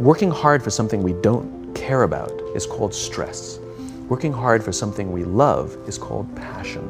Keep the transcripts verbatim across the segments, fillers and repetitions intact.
Working hard for something we don't care about is called stress. Working hard for something we love is called passion.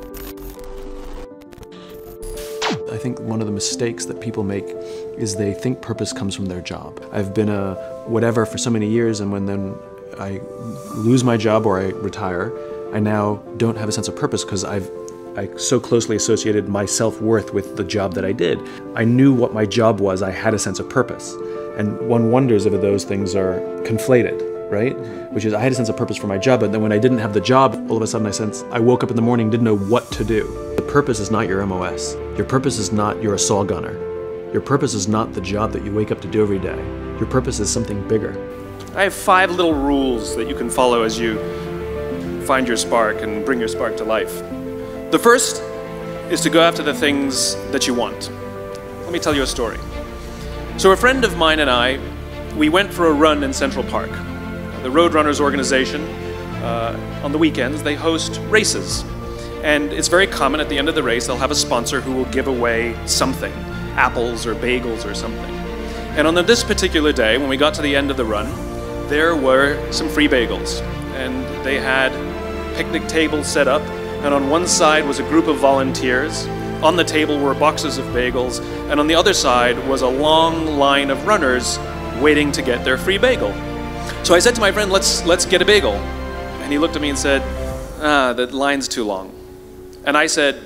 I think one of the mistakes that people make is they think purpose comes from their job. I've been a whatever for so many years, and when then I lose my job or I retire, I now don't have a sense of purpose because I've I so closely associated my self-worth with the job that I did. I knew what my job was. I had a sense of purpose. And one wonders if those things are conflated, right? Which is, I had a sense of purpose for my job, but then when I didn't have the job, all of a sudden I sensed, I woke up in the morning, didn't know what to do. The purpose is not your M O S. Your purpose is not you're a saw gunner. Your purpose is not the job that you wake up to do every day. Your purpose is something bigger. I have five little rules that you can follow as you find your spark and bring your spark to life. The first is to go after the things that you want. Let me tell you a story. So a friend of mine and I, we went for a run in Central Park. The Roadrunners organization, uh, on the weekends, they host races. And it's very common at the end of the race, they'll have a sponsor who will give away something, apples or bagels or something. And on this particular day, when we got to the end of the run, there were some free bagels. And they had picnic tables set up, and on one side was a group of volunteers. On the table were boxes of bagels, and on the other side was a long line of runners waiting to get their free bagel. So I said to my friend, let's, let's get a bagel. And he looked at me and said, ah, the line's too long. And I said,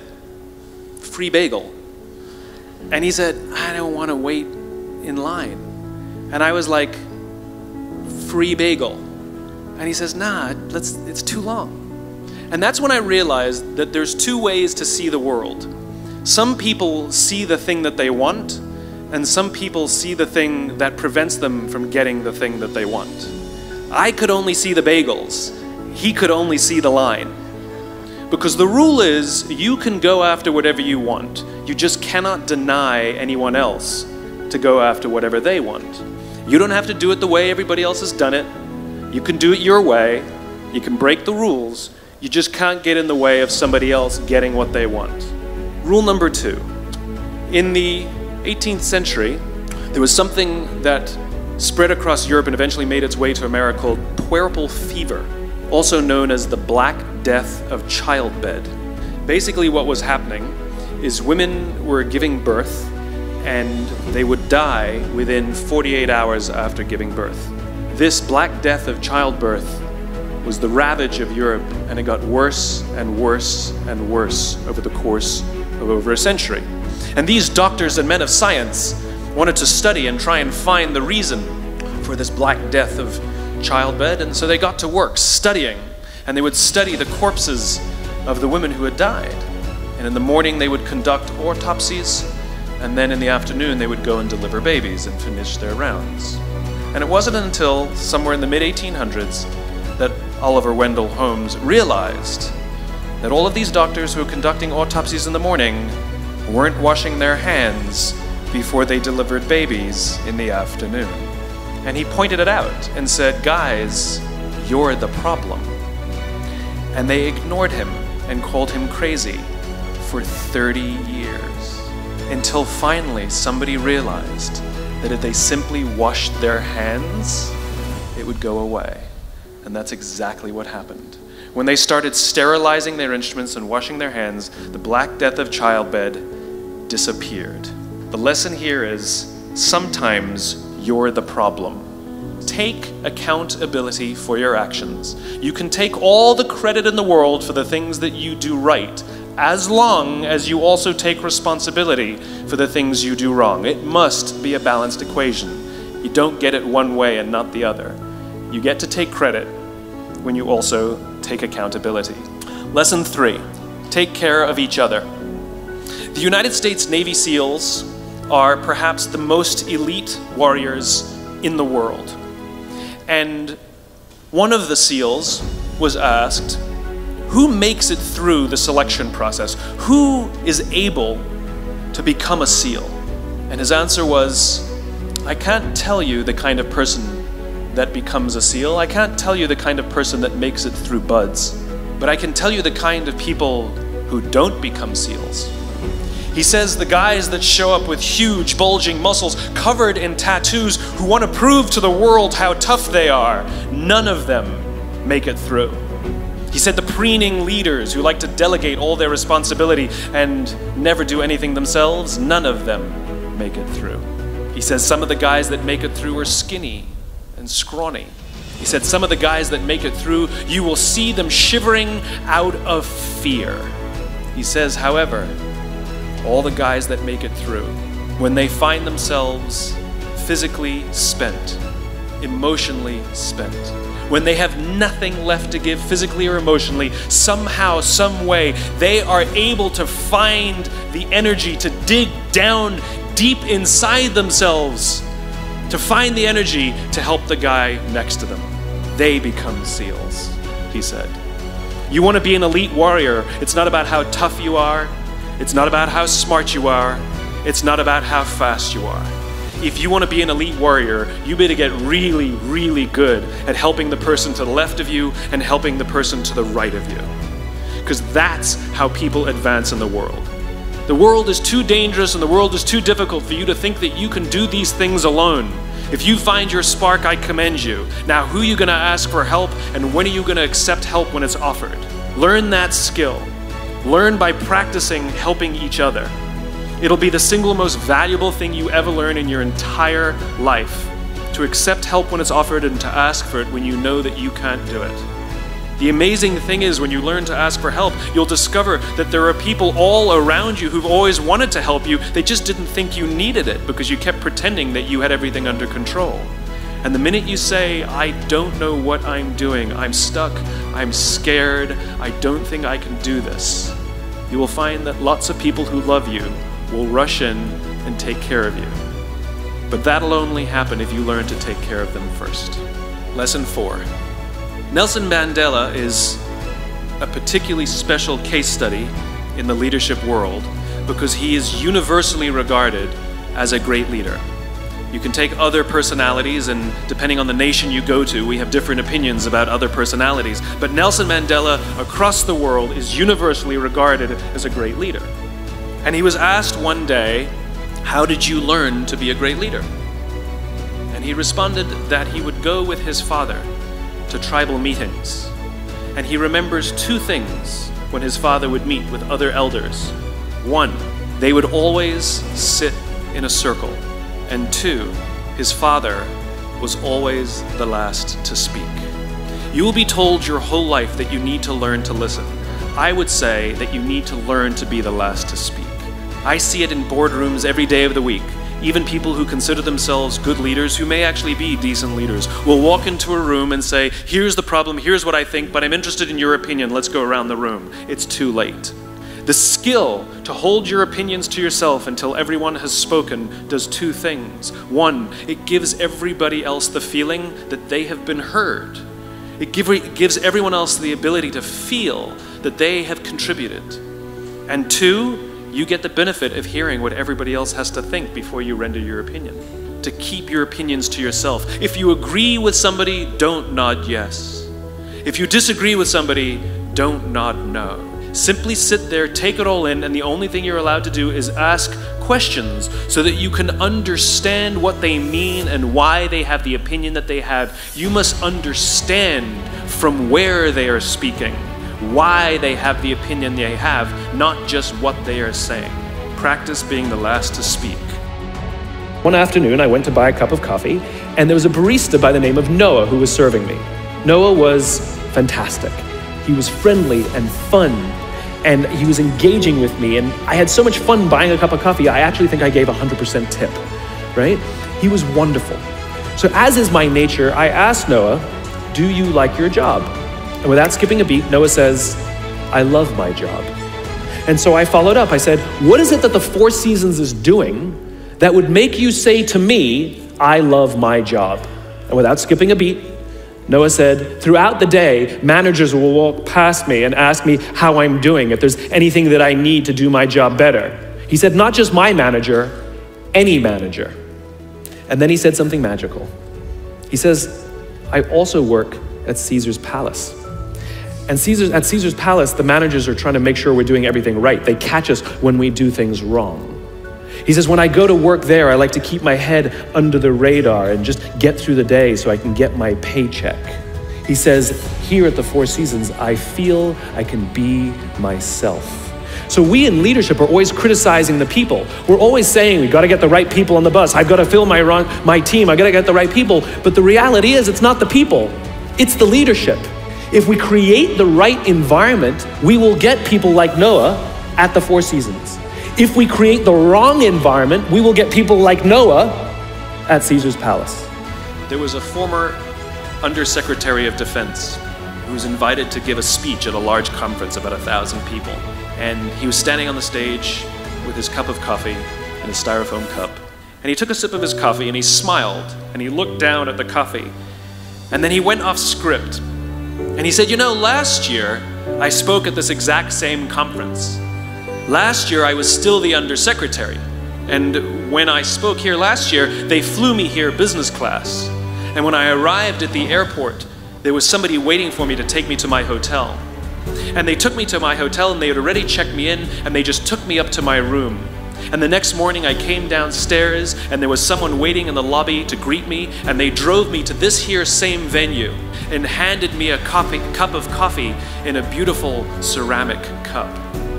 free bagel. And he said, I don't want to wait in line. And I was like, free bagel. And he says, nah, let's, it's too long. And that's when I realized that there's two ways to see the world. Some people see the thing that they want, and some people see the thing that prevents them from getting the thing that they want. I could only see the bagels. He could only see the line. Because the rule is, you can go after whatever you want. You just cannot deny anyone else to go after whatever they want. You don't have to do it the way everybody else has done it. You can do it your way. You can break the rules. You just can't get in the way of somebody else getting what they want. Rule number two. In the eighteenth century, there was something that spread across Europe and eventually made its way to America called puerperal fever, also known as the Black Death of childbed. Basically what was happening is women were giving birth and they would die within forty-eight hours after giving birth. This Black Death of childbirth was the ravage of Europe, and it got worse and worse and worse over the course of over a century. And these doctors and men of science wanted to study and try and find the reason for this Black Death of childbed, and so they got to work studying, and they would study the corpses of the women who had died. And in the morning they would conduct autopsies, and then in the afternoon they would go and deliver babies and finish their rounds. And it wasn't until somewhere in the mid eighteen hundreds that Oliver Wendell Holmes realized that all of these doctors who were conducting autopsies in the morning weren't washing their hands before they delivered babies in the afternoon. And he pointed it out and said, guys, you're the problem. And they ignored him and called him crazy for thirty years, until finally somebody realized that if they simply washed their hands, it would go away. And that's exactly what happened. When they started sterilizing their instruments and washing their hands, the Black Death of childbed disappeared. The lesson here is, sometimes you're the problem. Take accountability for your actions. You can take all the credit in the world for the things that you do right, as long as you also take responsibility for the things you do wrong. It must be a balanced equation. You don't get it one way and not the other. You get to take credit when you also take accountability. Lesson three, take care of each other. The United States Navy SEALs are perhaps the most elite warriors in the world. And one of the SEALs was asked, who makes it through the selection process? Who is able to become a SEAL? And his answer was, I can't tell you the kind of person that becomes a SEAL. I can't tell you the kind of person that makes it through BUD/S, but I can tell you the kind of people who don't become SEALs. He He says the guys that show up with huge, bulging muscles covered in tattoos who want to prove to the world how tough they are, none of them make it through. He said the preening leaders who like to delegate all their responsibility and never do anything themselves, none of them make it through. He says some of the guys that make it through are skinny and scrawny. He said some of the guys that make it through, you will see them shivering out of fear. He says, however, all the guys that make it through, when they find themselves physically spent, emotionally spent, when they have nothing left to give physically or emotionally, somehow, some way, they are able to find the energy to dig down deep inside themselves, to find the energy to help the guy next to them. They become SEALs, he said. You want to be an elite warrior, it's not about how tough you are, it's not about how smart you are, it's not about how fast you are. If you want to be an elite warrior, you better get really, really good at helping the person to the left of you and helping the person to the right of you. Because that's how people advance in the world. The world is too dangerous and the world is too difficult for you to think that you can do these things alone. If you find your spark, I commend you. Now, who are you going to ask for help, and when are you going to accept help when it's offered? Learn that skill. Learn by practicing helping each other. It'll be the single most valuable thing you ever learn in your entire life, to accept help when it's offered and to ask for it when you know that you can't do it. The amazing thing is, when you learn to ask for help, you'll discover that there are people all around you who've always wanted to help you. They just didn't think you needed it because you kept pretending that you had everything under control. And the minute you say, I don't know what I'm doing, I'm stuck, I'm scared, I don't think I can do this, you will find that lots of people who love you will rush in and take care of you. But that'll only happen if you learn to take care of them first. Lesson four. Nelson Mandela is a particularly special case study in the leadership world because he is universally regarded as a great leader. You can take other personalities, and depending on the nation you go to, we have different opinions about other personalities. But Nelson Mandela across the world is universally regarded as a great leader. And he was asked one day, how did you learn to be a great leader? And he responded that he would go with his father to tribal meetings. And he remembers two things when his father would meet with other elders. One, they would always sit in a circle. And two, his father was always the last to speak. You will be told your whole life that you need to learn to listen. I would say that you need to learn to be the last to speak. I see it in boardrooms every day of the week. Even people who consider themselves good leaders, who may actually be decent leaders, will walk into a room and say, here's the problem, here's what I think, but I'm interested in your opinion, let's go around the room. It's too late. The skill to hold your opinions to yourself until everyone has spoken does two things. One, it gives everybody else the feeling that they have been heard. It, give, it gives everyone else the ability to feel that they have contributed. And two, you get the benefit of hearing what everybody else has to think before you render your opinion. To keep your opinions to yourself. If you agree with somebody, don't nod yes. If you disagree with somebody, don't nod no. Simply sit there, take it all in, and the only thing you're allowed to do is ask questions so that you can understand what they mean and why they have the opinion that they have. You must understand from where they are speaking, why they have the opinion they have, not just what they are saying. Practice being the last to speak. One afternoon, I went to buy a cup of coffee, and there was a barista by the name of Noah who was serving me. Noah was fantastic. He was friendly and fun, and he was engaging with me, and I had so much fun buying a cup of coffee, I actually think I gave a one hundred percent tip, right? He was wonderful. So as is my nature, I asked Noah, do you like your job? And without skipping a beat, Noah says, I love my job. And so I followed up. I said, what is it that the Four Seasons is doing that would make you say to me, I love my job? And without skipping a beat, Noah said, throughout the day, managers will walk past me and ask me how I'm doing, if there's anything that I need to do my job better. He said, not just my manager, any manager. And then he said something magical. He says, I also work at Caesar's palace. And Caesar's, at Caesar's Palace, the managers are trying to make sure we're doing everything right. They catch us when we do things wrong. He says, when I go to work there, I like to keep my head under the radar and just get through the day so I can get my paycheck. He says, here at the Four Seasons, I feel I can be myself. So we in leadership are always criticizing the people. We're always saying, we gotta get the right people on the bus. I've gotta fill my, run, my team, I gotta get the right people. But the reality is, it's not the people, it's the leadership. If we create the right environment, we will get people like Noah at the Four Seasons. If we create the wrong environment, we will get people like Noah at Caesar's Palace. There was a former Undersecretary of Defense who was invited to give a speech at a large conference, about a thousand people. And he was standing on the stage with his cup of coffee and a styrofoam cup. And he took a sip of his coffee and he smiled and he looked down at the coffee. And then he went off script. And he said, you know, last year I spoke at this exact same conference. Last year I was still the Undersecretary. And when I spoke here last year, they flew me here business class. And when I arrived at the airport, there was somebody waiting for me to take me to my hotel. And they took me to my hotel and they had already checked me in and they just took me up to my room. And the next morning I came downstairs and there was someone waiting in the lobby to greet me, and they drove me to this here same venue and handed me a coffee, cup of coffee in a beautiful ceramic cup.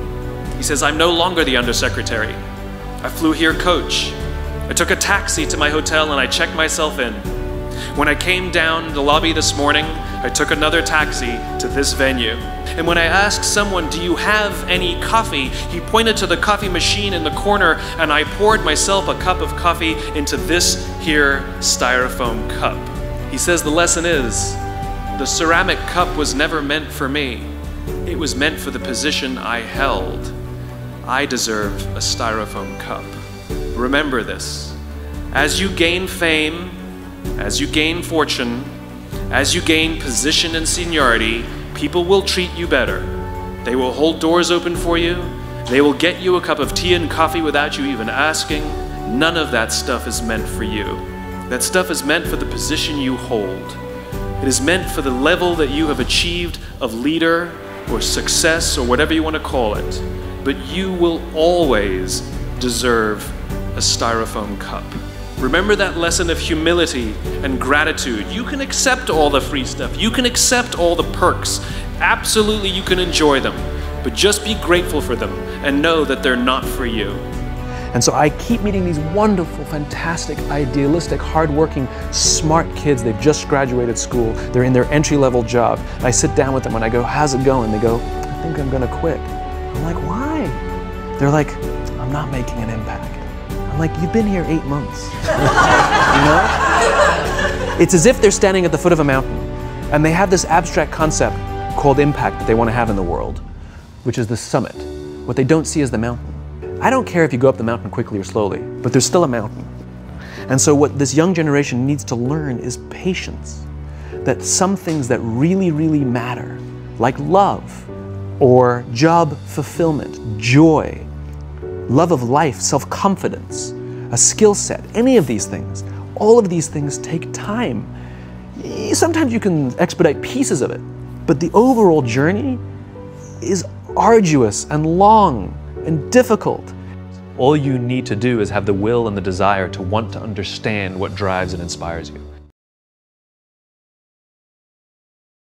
He says, I'm no longer the Undersecretary. I flew here coach. I took a taxi to my hotel and I checked myself in. When I came down the lobby this morning, I took another taxi to this venue. And when I asked someone, do you have any coffee? He pointed to the coffee machine in the corner and I poured myself a cup of coffee into this here styrofoam cup. He says the lesson is, the ceramic cup was never meant for me. It was meant for the position I held. I deserve a styrofoam cup. Remember this. As you gain fame, as you gain fortune, as you gain position and seniority, people will treat you better. They will hold doors open for you. They will get you a cup of tea and coffee without you even asking. None of that stuff is meant for you. That stuff is meant for the position you hold. It is meant for the level that you have achieved of leader or success or whatever you want to call it. But you will always deserve a styrofoam cup. Remember that lesson of humility and gratitude. You can accept all the free stuff. You can accept all the perks. Absolutely, you can enjoy them. But just be grateful for them and know that they're not for you. And so I keep meeting these wonderful, fantastic, idealistic, hardworking, smart kids. They've just graduated school. They're in their entry-level job. I sit down with them and I go, how's it going? They go, I think I'm gonna quit. I'm like, why? They're like, I'm not making an impact. I'm like, you've been here eight months. You know? It's as if they're standing at the foot of a mountain and they have this abstract concept called impact that they want to have in the world, which is the summit. What they don't see is the mountain. I don't care if you go up the mountain quickly or slowly, but there's still a mountain. And so what this young generation needs to learn is patience. That some things that really, really matter, like love, or job fulfillment, joy, love of life, self-confidence, a skill set, any of these things, all of these things take time. Sometimes you can expedite pieces of it, but the overall journey is arduous and long and difficult. All you need to do is have the will and the desire to want to understand what drives and inspires you.